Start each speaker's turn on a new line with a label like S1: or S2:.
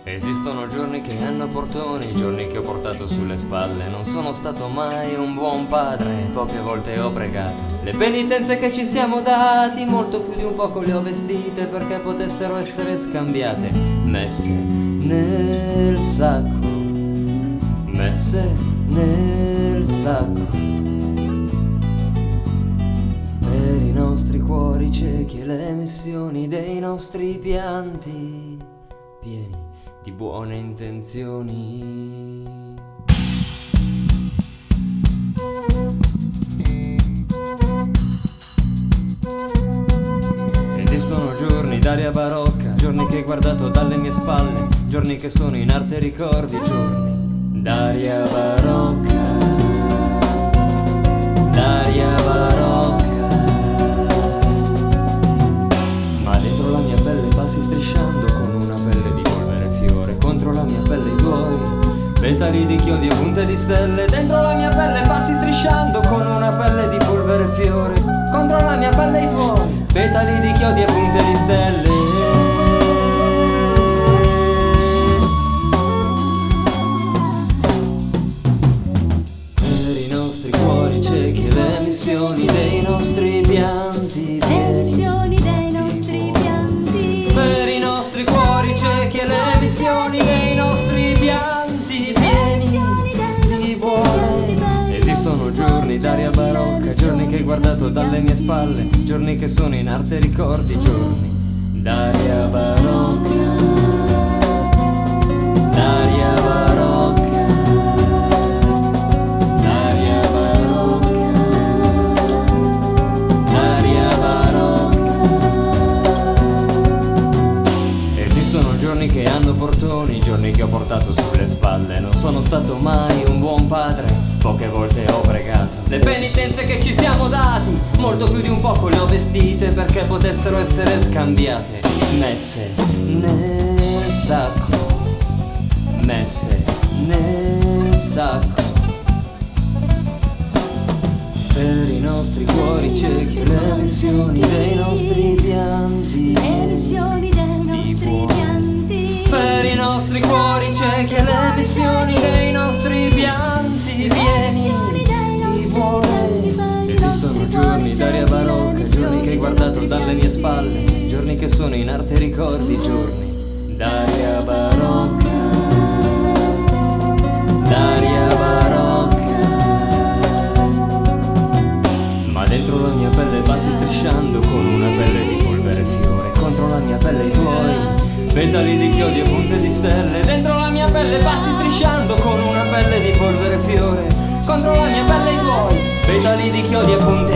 S1: Esistono giorni che hanno portoni, giorni che ho portato sulle spalle. Non sono stato mai un buon padre, poche volte ho pregato. Le penitenze che ci siamo dati, molto più di un poco le ho vestite perché potessero essere scambiate, messe nel sacco, messe nel sacco. Per i nostri cuori ciechi e le missioni dei nostri pianti pieni di buone intenzioni. Esistono giorni d'aria barocca, giorni che hai guardato dalle mie spalle, giorni che sono in arte ricordi, giorni d'aria barocca, d'aria barocca. Ma dentro la mia pelle passi strisciando con una pelle di polvere fiore, contro la mia pelle i tuoi petali di chiodi e punte di stelle. Dentro la mia pelle passi strisciando con una pelle di polvere fiore, contro la mia pelle i tuoi petali di chiodi e punte di stelle. Per i nostri cuori ciechi e le missioni dei nostri pianti pieni
S2: dei nostri pianti.
S1: Per i nostri cuori ciechi e le missioni dei nostri pianti pieni di buone. Esistono giorni d'aria barocca, giorni che hai guardato dalle mie spalle, giorni che sono in arte ricordi, giorni d'aria barocca, d'aria barocca, d'aria barocca, d'aria barocca. Esistono giorni che hanno portoni, giorni che ho portato sulle spalle. Non sono stato mai un buon padre, poche volte ho pregato. Le penitenze che ci siamo dati, molto più di un poco le ho vestite perché potessero essere scambiate, messe nel sacco, messe nel sacco. Per i nostri cuori ciechi e le missioni dei nostri pianti,
S2: Le missioni dei nostri pianti.
S1: per i nostri cuori ciechi e le missioni dei nostri pianti pieni di buone. Esistono giorni d'aria barocca, giorni che hai guardato dalle mie spalle, giorni che sono in arte ricordi, giorni d'aria barocca, d'aria barocca. Ma dentro la mia pelle passi strisciando con una pelle di polvere fiore, contro la mia pelle i tuoi petali di chiodi e punte di stelle. Dentro la mia pelle passi strisciando con una pelle di polvere fiore, contro la mia pelle i tuoi petali di chiodi e punte